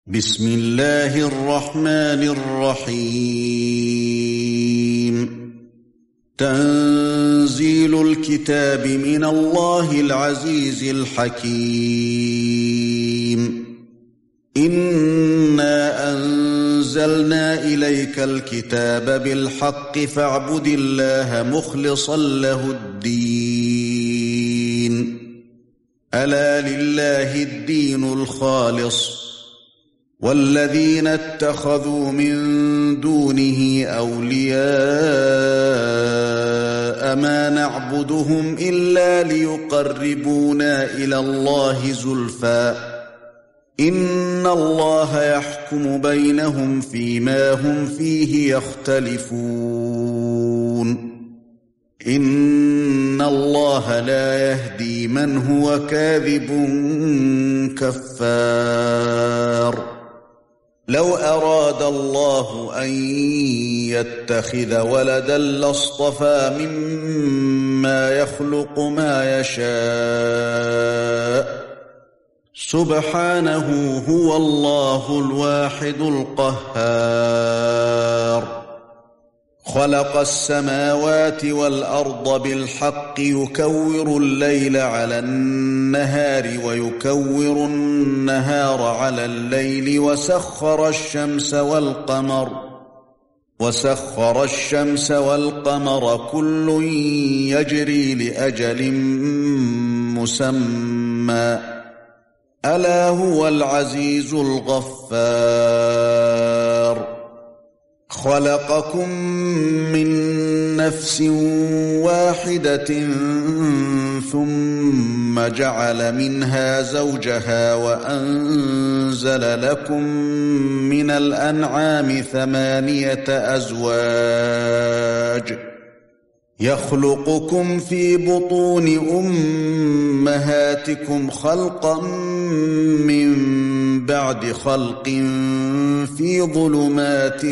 بسم الله الرحمن الرحيم تنزيل الكتاب من الله العزيز الحكيم إنا أنزلنا إليك الكتاب بالحق فاعبد الله مخلصا له الدين ألا لله الدين الخالص والذين اتخذوا من دونه أولياء ما نعبدهم إلا ليقربونا إلى الله زلفى إن الله يحكم بينهم فيما هم فيه يختلفون إن الله لا يهدي من هو كاذب كفار لو أراد الله أن يتخذ ولدا لاصطفى مما يخلق ما يشاء سبحانه هو الله الواحد القهار خلق السماوات والأرض بالحق يكور الليل على النهار ويكور النهار على الليل وسخر الشمس والقمر كل يجري لأجل مسمى ألا هو العزيز الغفار خلقكم من نفس واحدة ثم جعل منها زوجها وأنزل لكم من الأنعام 8 أزواج يخلقكم في بطون أمهاتكم خلقا من بعد خلق في ظلمات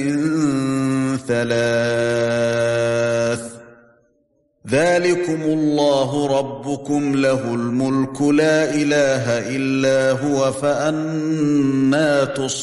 3 ذلكم الله ربكم له الملك لا إله إلا هو فأنى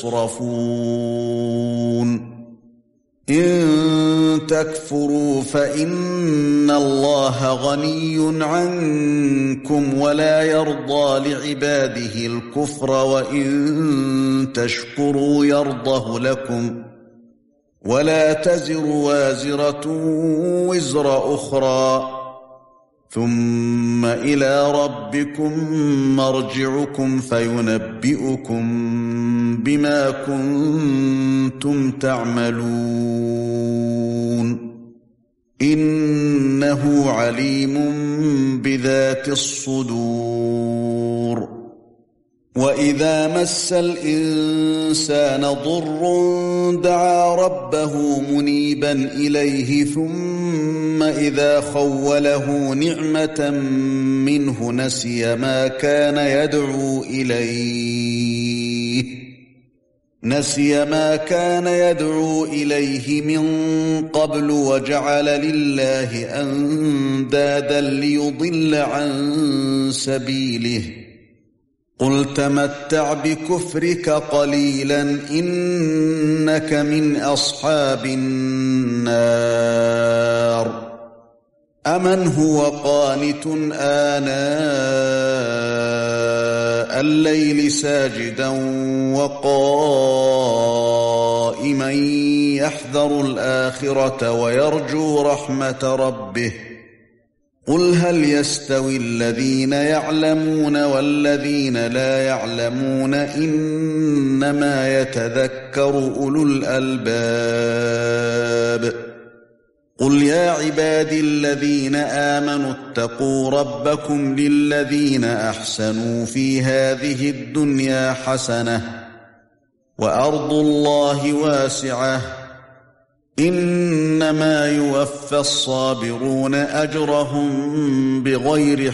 تصرفون إن تكفروا فإن الله غني عنكم ولا يرضى لعباده الكفر وإن تشكروا يرضه لكم ولا تزر وازرة وزر أخرى ثم إلى ربكم مرجعكم فينبئكم بما كنتم تعملون إنه عليم بذات الصدور وإذا مس الإنسان ضر دعا ربه منيبا إليه ثم إذا خوله نعمة منه نسي ما كان يدعو إليه من قبل وجعل لله أندادا ليضل عن سبيله قل تمتع بكفرك قليلا إنك من أصحاب النار أمن هو قانت آناء الليل ساجدا وقائما يحذر الآخرة ويرجو رحمة ربه قل هل يستوي الذين يعلمون والذين لا يعلمون إنما يتذكر أولو الألباب قل يا عبادي الذين آمنوا اتقوا ربكم للذين أحسنوا في هذه الدنيا حسنة وأرض الله واسعة إنما يوفى الصابرون أجرهم بغير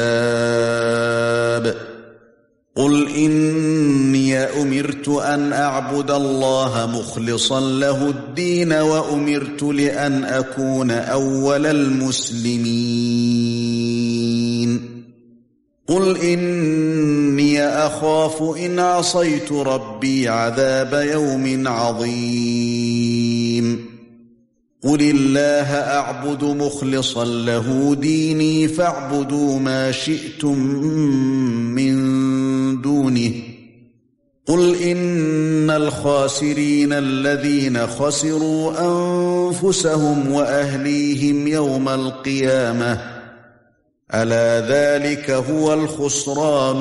حساب قل إني أمرت أن أعبد الله مخلصا له الدين وأمرت لأن أكون أول المسلمين قل إني أخاف إن عصيت ربي عذاب يوم عظيم قل الله أعبد مخلصا له ديني فاعبدوا ما شئتم من دونه قل إن الخاسرين الذين خسروا أنفسهم وأهليهم يوم القيامة ألا ذلك هو الخسران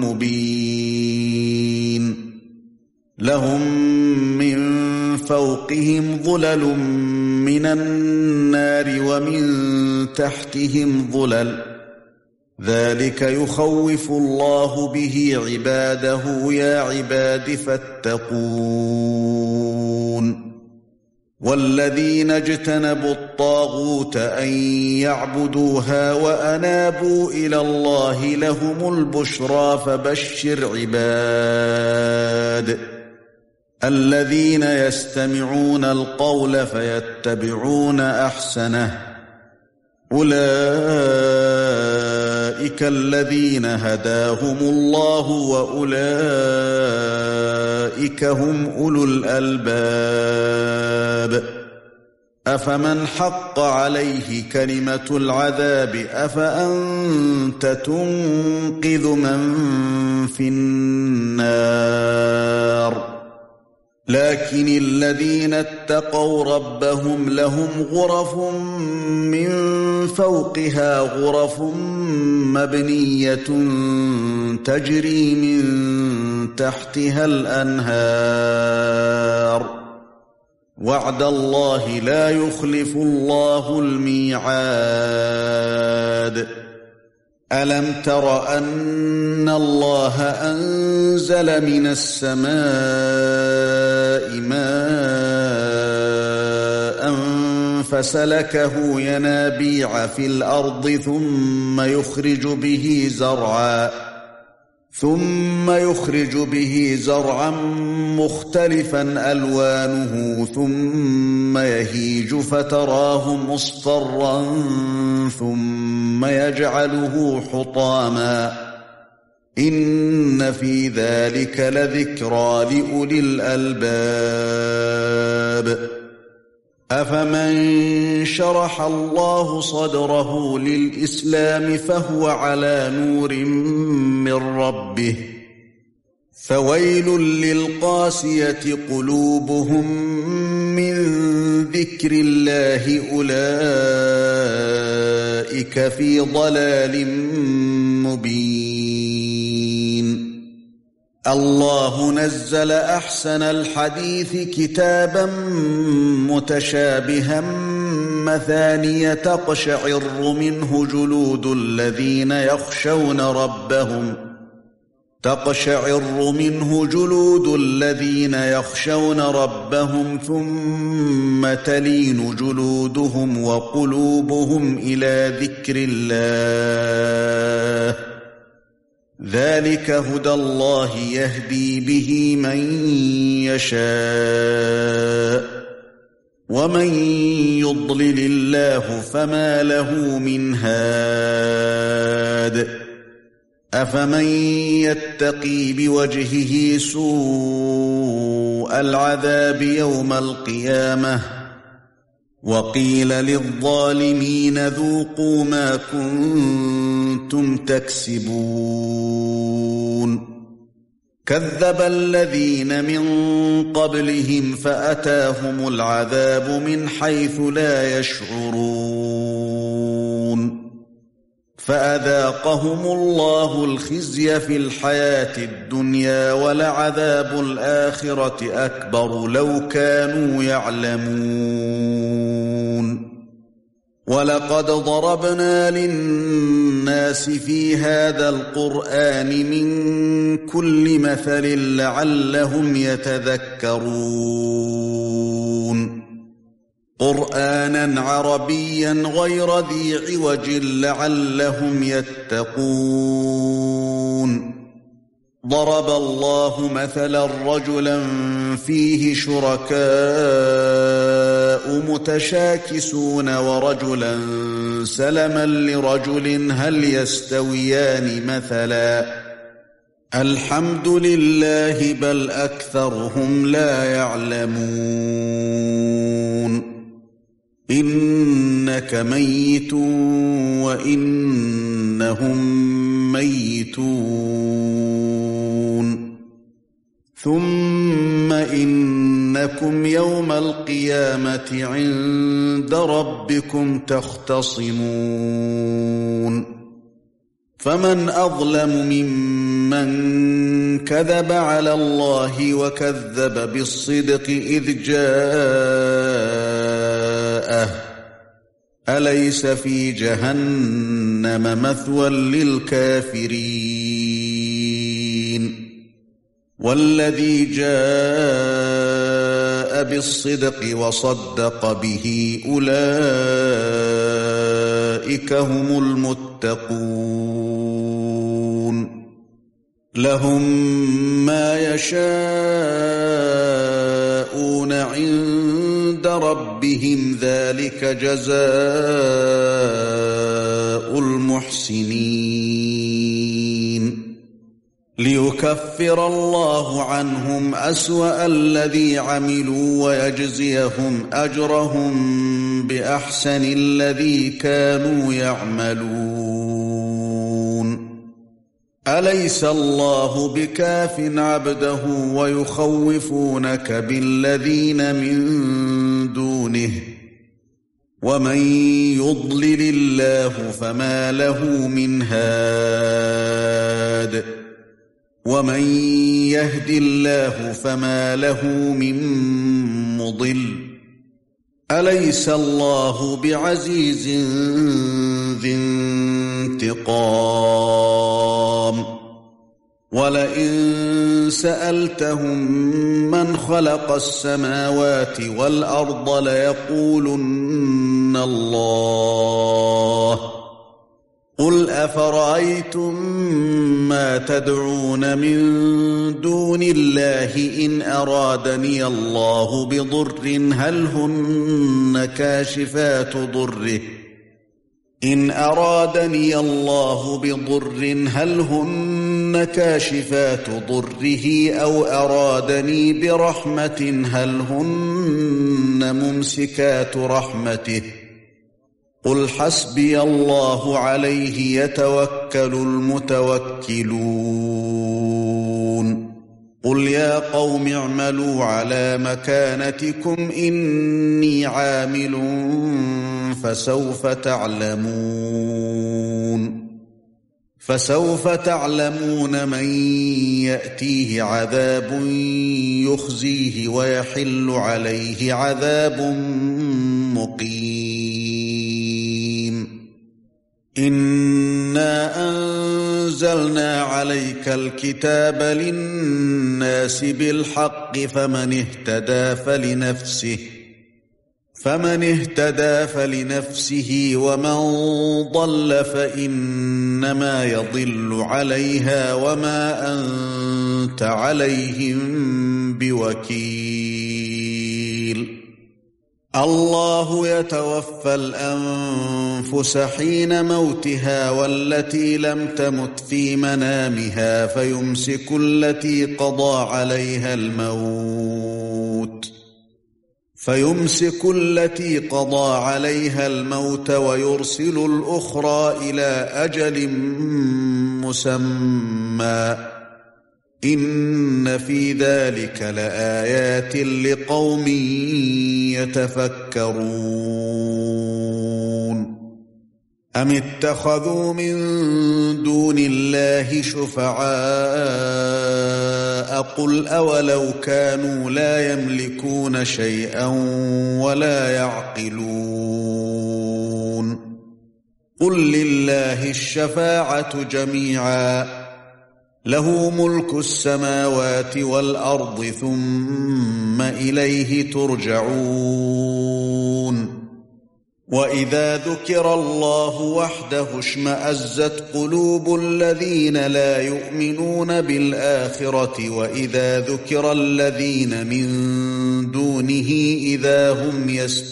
المبين لهم من فوقهم ظلل من النار ومن تحتهم ظلل ذلك يخوف الله به عباده يا عباد فاتقون والذين اجتنبوا الطاغوت أن يعبدوها وأنابوا إلى الله لهم البشرى فبشر عباد الذين يستمعون القول فيتبعون أحسنه أولئك الذين هداهم الله وأولئك هم أولو الألباب أفمن حق عليه كلمة العذاب أفأنت تنقذ من في النار لكن الذين اتقوا ربهم لهم غرف من فوقها غرف مبنية تجري من تحتها الأنهار وعد الله لا يخلف الله الميعاد ألم تر أن الله أنزل من السماء ماء فسلكه ينابيع في الأرض ثم يخرج به زرعا مختلفا ألوانه ثم يهيج فتراه مصفرا ثم يجعله حطاما إن في ذلك لذكرى لأولي الألباب أفمن شرح الله صدره للإسلام فهو على نور من ربه فويل للقاسية قلوبهم من ذكر الله أولئك في ضلال مبين الله نزل أحسن الحديث كتابا متشابها مثانية تقشعر منه جلود الذين يخشون ربهم ثم تلين جلودهم وقلوبهم إلى ذكر الله ذلك هدى الله يهدي به من يشاء ومن يضلل الله فما له من هاد أفمن يتقي بوجهه سوء العذاب يوم القيامة وقيل للظالمين ذوقوا ما كنتم تكسبون كذب الذين من قبلهم فأتاهم العذاب من حيث لا يشعرون فأذاقهم الله الخزي في الحياة الدنيا ولعذاب الآخرة أكبر لو كانوا يعلمون ولقد ضربنا للناس في هذا القرآن من كل مثل لعلهم يتذكرون قرآنا عربيا غير ذي عوج لعلهم يتقون ضرب الله مثلا رجلا فيه شركاء متشاكسون ورجلا سلما لرجل هل يستويان مثلا الحمد لله بل أكثرهم لا يعلمون إنك ميت وإنهم ميتون ثم إنكم يوم القيامة عند ربكم تختصمون فمن أظلم ممن كذب على الله وكذب بالصدق إذ جاءه أليس في جهنم مثوى للكافرين والذي جاء بالصدق وصدق به أولئك هم المتقون لهم ما يشاءون عند ربهم ذلك جزاء المحسنين ليكفر الله عنهم أسوأ الذي عملوا ويجزيهم أجرهم بأحسن الذي كانوا يعملون أليس الله بكاف عبده ويخوفونك بالذين من دونه ومن يضلل الله فما له من هاد ومن يهد الله فما له من مضل أليس الله بعزيز ذي انتقام ولئن سألتهم من خلق السماوات والأرض ليقولن الله قل أفرأيتم ما تدعون من دون الله إن أرادني الله بضر هل هن كاشفات ضره إن أرادني الله بضر هل هن كاشفات ضره أو أرادني برحمة هل هن ممسكات رحمته قل حسبي الله عليه يتوكل المتوكلون قل يا قوم اعملوا على مكانتكم إني عامل فسوف تعلمون من يأتيه عذاب يخزيه ويحل عليه عذاب مقيم إنا أنزلنا عليك الكتاب للناس بالحق فمن اهتدى فلنفسه ومن ضل فإنما يضل عليها وما أنت عليهم بوكيل الله يتوفى الأنفس حين موتها والتي لم تمت في منامها فيمسك التي قضى عليها الموت ويرسل الأخرى إلى أجل مسمى إن في ذلك لآيات لقوم يتفكرون أم اتخذوا من دون الله شفعاء قل أولو كانوا لا يملكون شيئا ولا يعقلون قل لله الشفاعة جميعا له ملك السماوات والأرض ثم إليه ترجعون وَإِذَا ذُكِرَ اللَّهُ وَحْدَهُ اشْمَأَزَّتْ قُلُوبُ الَّذِينَ لَا يُؤْمِنُونَ بِالْآخِرَةِ وَإِذَا ذُكِرَ الَّذِينَ مِن دُونِهِ إِذَا هُمْ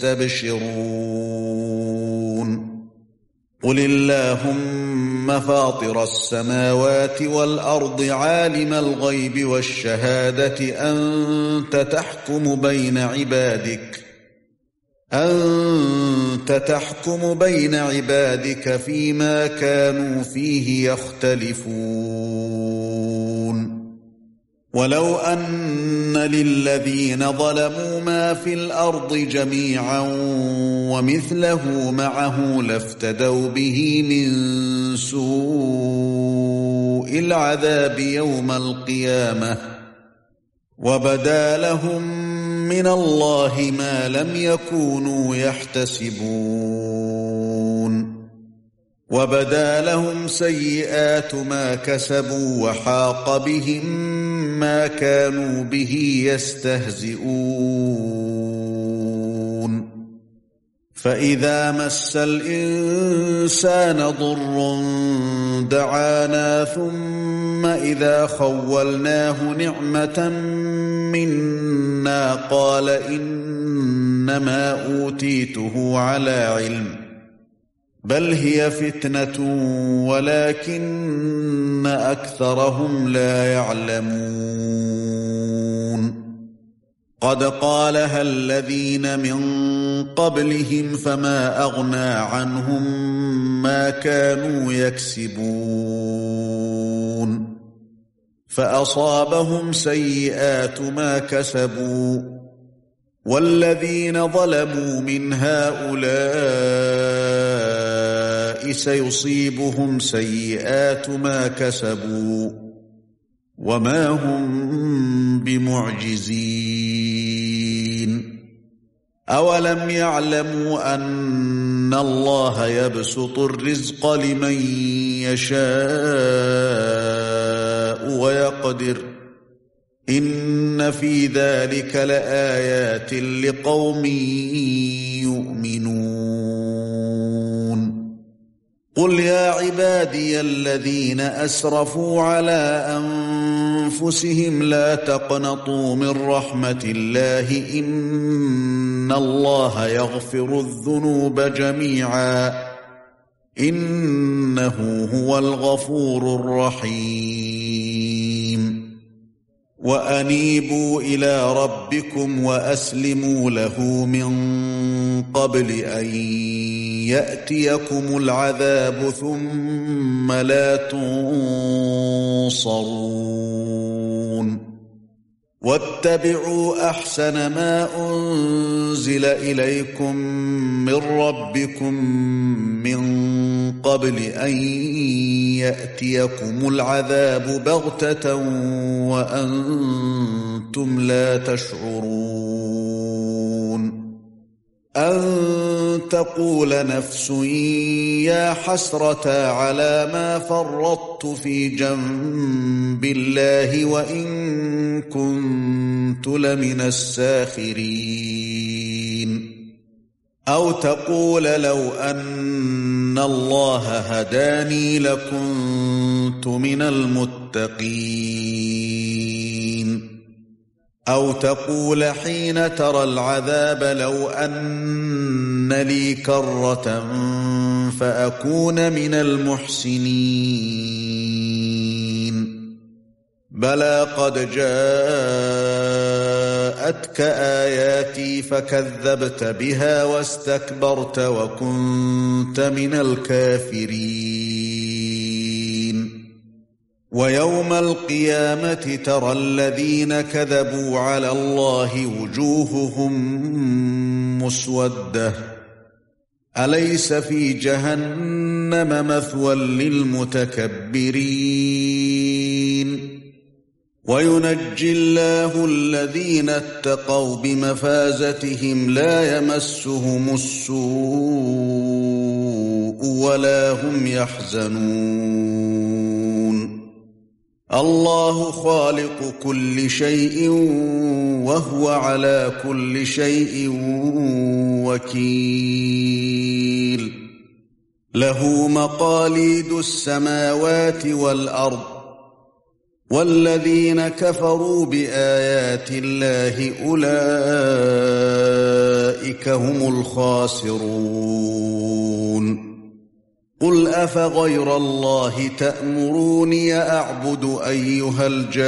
يَسْتَبْشِرُونَ قُلِ اللَّهُمَّ فَاطِرَ السَّمَاوَاتِ وَالْأَرْضِ عَالِمَ الْغَيْبِ وَالشَّهَادَةِ أنت تحكم بين عبادك فيما كانوا فيه يختلفون ولو أن للذين ظلموا ما في الأرض جميعا ومثله معه لافتدوا به من سوء العذاب يوم القيامة وبدا لهم من الله ما لم يكونوا يحتسبون وبدا لهم سيئات ما كسبوا وحاق بهم ما كانوا به يستهزئون فإذا مس الإنسان ضر دعانا ثم إذا خولناه نعمة منا قال إنما أوتيته على علم بل هي فتنة ولكن أكثرهم لا يعلمون قد قالها الذين من قبلهم فما أغنى عنهم ما كانوا يكسبون فأصابهم سيئات ما كسبوا والذين ظلموا من هؤلاء سيصيبهم سيئات ما كسبوا وما هم بمعجزين أولم يعلموا أن الله يبسط الرزق لمن يشاء ويقدر إن في ذلك لآيات لقوم يؤمنون قل يا عبادي الذين أسرفوا على أنفسهم لا تقنطوا من رحمة الله إن الله يغفر الذنوب جميعا إنه هو الغفور الرحيم وأنيبوا إلى ربكم وأسلموا له من قبل أن يأتيكم العذاب ثم لا تنصرون واتبعوا أحسن ما أنزل إليكم من ربكم من قبل أن يأتيكم العذاب بغتة وأنتم لا تشعرون أن تقول نفس يا حسرة على ما فرطت في جنب الله وإن كنت لمن الساخرين أو تقول لو أن الله هداني لكنت من المتقين أو تقول حين ترى العذاب لو أن لي كرة فأكون من المحسنين بلى قد جاءتك آياتي فكذبت بها واستكبرت وكنت من الكافرين ويوم القيامة ترى الذين كذبوا على الله وجوههم مسودة أليس في جهنم مثوى للمتكبرين وينجي الله الذين اتقوا بمفازتهم لا يمسهم السوء ولا هم يحزنون الله خالق كل شيء وهو على كل شيء وكيل له مقاليد السماوات والأرض والذين كفروا بآيات الله أولئك هم الخاسرون قل أفغير الله تأمروني أعبد أيها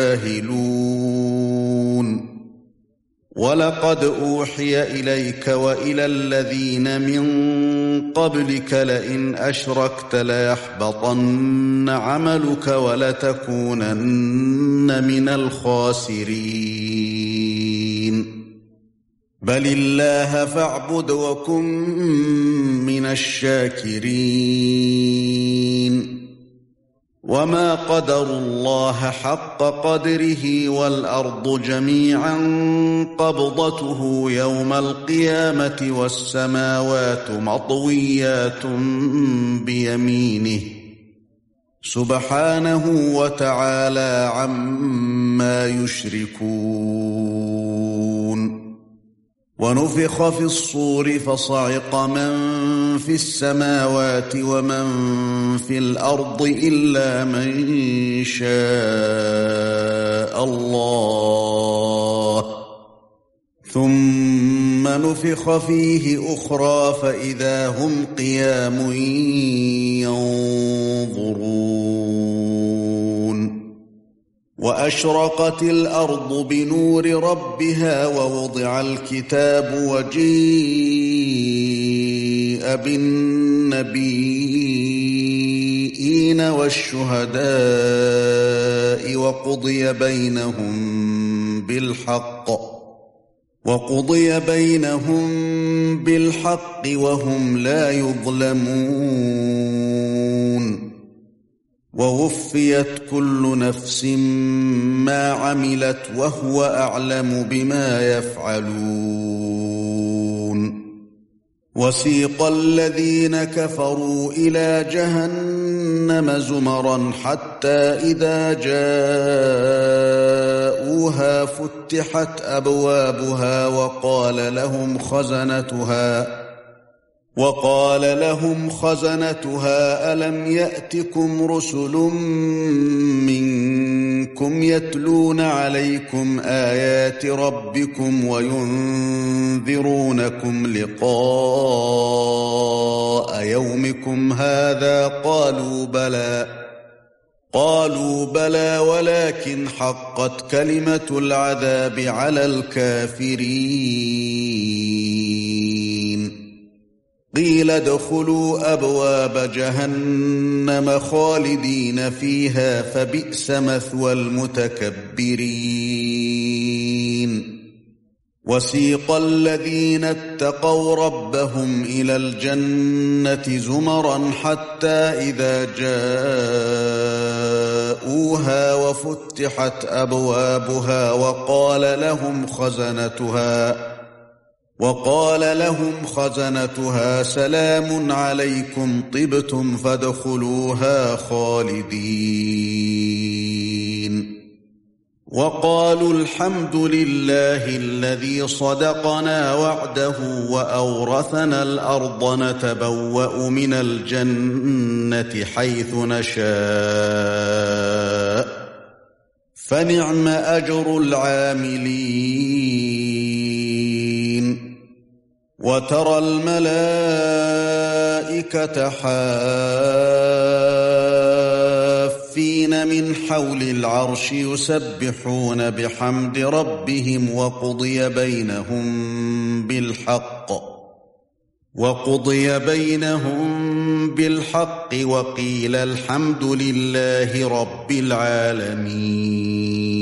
الجاهلون ولقد أوحي إليك وإلى الذين من قبلك لئن أشركت ليحبطن عملك ولتكونن من الخاسرين بل الله فاعبد وكن من الشاكرين وما قدروا الله حق قدره والأرض جميعا قبضته يوم القيامة والسماوات مطويات بيمينه سبحانه وتعالى عما يشركون ونفخ في الصور فصعق من في السماوات ومن في الأرض إلا من شاء الله ثم نفخ فيه أخرى فإذا هم قيام ينظرون وأشرقت الأرض بنور ربها ووضع الكتاب وجيء بالنبيين والشهداء وقضي بينهم بالحق وهم لا يظلمون ووفيت كل نفس ما عملت وهو أعلم بما يفعلون وسيق الذين كفروا إلى جهنم زمرا حتى إذا جاءوها فتحت أبوابها وقال لهم خزنتها ألم يأتكم رسل منكم يتلون عليكم آيات ربكم وينذرونكم لقاء يومكم هذا قالوا بلى ولكن حقت كلمة العذاب على الكافرين قيل ادخلوا أبواب جهنم خالدين فيها فبئس مثوى المتكبرين وسيق الذين اتقوا ربهم إلى الجنة زمرا حتى إذا جاءوها وفتحت أبوابها وقال لهم خزنتها سلام عليكم طبتم فادخلوها خالدين وقالوا الحمد لله الذي صدقنا وعده وأورثنا الأرض نتبوأ من الجنة حيث نشاء فنعم أجر العاملين وترى الملائكة حافين من حول العرش يسبحون بحمد ربهم وقضي بينهم بالحق وقيل الحمد لله رب العالمين